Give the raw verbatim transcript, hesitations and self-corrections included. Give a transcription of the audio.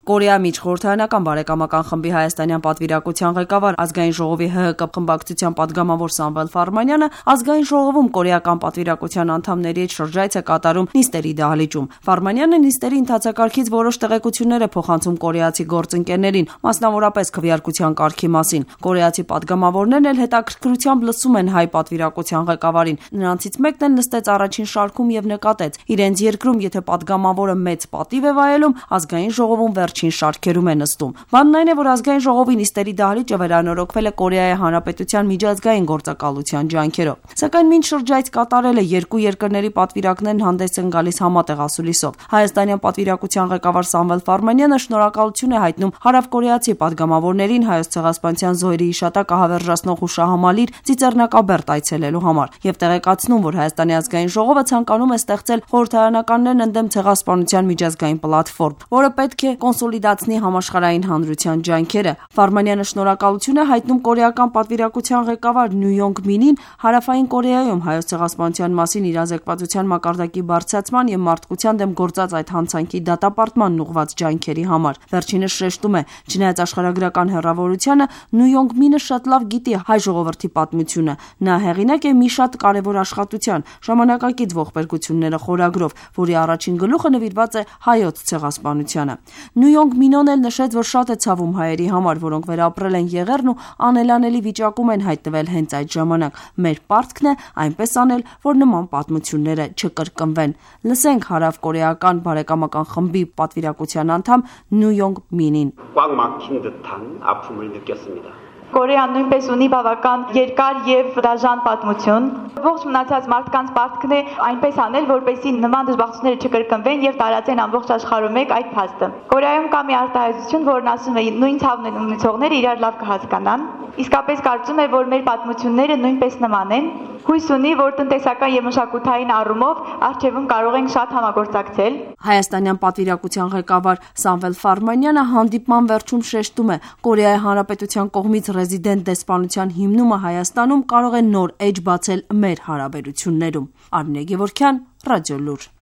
Կորեա միջխորհրդարանական բարեկամական խմբի հայաստանյան պատվիրակության ղեկավար ազգային ժողովի ՀՀԿ խմբակցության падգամավոր Սամվել Ֆարմանյանը ազգային ժողովում կորեական պատվիրակության անդամների հետ շրջայց է կատարում նիստերի դահլիճում։ Ֆարմանյանը նիստերի ընթացակարգից որոշ տեղեկություններ է փոխանցում կորեացի գործընկերներին, մասնավորապես քվեարկության կարգի մասին։ Կորեացի падգամավորներն էլ հետաքրքրությամբ լսում են հայ պատվիրակության ղեկավարին։ Նրանցից մեկն էլ նստեց առաջին շարքում եւ նկատեց. իրենց երկրում եթե падգամավորը մեծ պատիվ է վայելում, ազգային ժողովում վերջին շարքերում է նստում։ Բանն այն է, որ ազգային ժողովի նիստերի դահլիճը վերանորոգվել է Կորեայի Հանրապետության միջազգային գործակալության ջանքերով։ Սակայն մինչ շրջայց կատարելը երկու երկրների պատվիրակներն հանդես են գալիս համատեղ ասուլիսով։ Հայաստանյան պատվիրակության ղեկավար Սամվել Ֆարմանյանը շնորհակալություն է հայտնում հարավկորեացի падգամավորներին Հայոց ցեղասպանության զոհերի հիշատակ ահավերժացնող հուշահամալիր Ծիծեռնակաբերդ այցելելու համար եւ տեղեկացնում, որ Հայաստանի ազգային ժողովը ցանկանում է ստեղծել խորհրդարանականներն ընդդեմ ցեղասպանության միջազգային պլատֆորմ, որը պետք է կոնսոլիդացնի համաշխարհային հանրության ջանքերը։ Ֆարմանյանը շնորհակալություն է հայտնում կորեական պատվիրակության ղեկավար Նյու Յոնգ Մինին հարավային Կորեայում հայոց ցեղասպանության մասին իրազեկվածության մակարդակի բարձրացման եւ մարդկության դեմ գործած այդ հանցանքի դատապարտմանն ուղղված ջանքերի համար։ Վերջինս շեշտում է, չնայած աշխարհագրական հեռավորությանը, Նյու Յոնգ Մինը շատ լավ գիտի հայ ժողովրդի պատմությունը։ Նա հեղինակ է մի շատ կարևոր աշխատության ժամանակակից ողբերգությունները խորագրով, որի առաջին գլուխը նվիրված է հայոց ցեղասպանությանը։ Նյու Յոնգ Մինոն էլ նշեց, որ շատ է ցավում հայերի համար, որոնք վերապրել են եղերն ու անելանելի վիճակում են հայտնվել հենց այդ ժամանակ։ Մեր պարտքն է այնպես անել, որ նման պատմությունները չկրկնվեն։ Լսենք հարավկորեական բարեկամական խմբի պատվիրակության անդամ Նյու Յոնգ Մինին։ Կորեան նույնպես ունի բավական երկար եւ դաժան պատմություն։ Ողջ մնացած մարդկանց պարտքն է այնպես անել, որպեսզի նման դժբախտությունները չկրկնվեն եւ տարածեն ամբողջ աշխարհում մեկ այդ փաստը։ Կորեայում կա մի արտահայտություն, որն ասում է նույն ցավն ունեցողները իրար լավ կհասկանան։ Իսկապես կարծում եմ, որ մեր պատմությունները նույնպես նման են։ Հույս ունի, որ տնտեսական եւ մշակութային առումով առջևում կարող ենք շատ համագործակցել։ Հայաստանյան պատվիրակության ղեկավար Սամվել Ֆարմանյանը հանդիպման վերջում շեշտում է. Կորեայի Հանրապետության կողմից ռեզիդենտ դեսպանության հիմնումը Հայաստանում կարող է նոր էջ բացել մեր հարաբերություններում։ Արմինե Գևորգյան, Ռադիոլուր։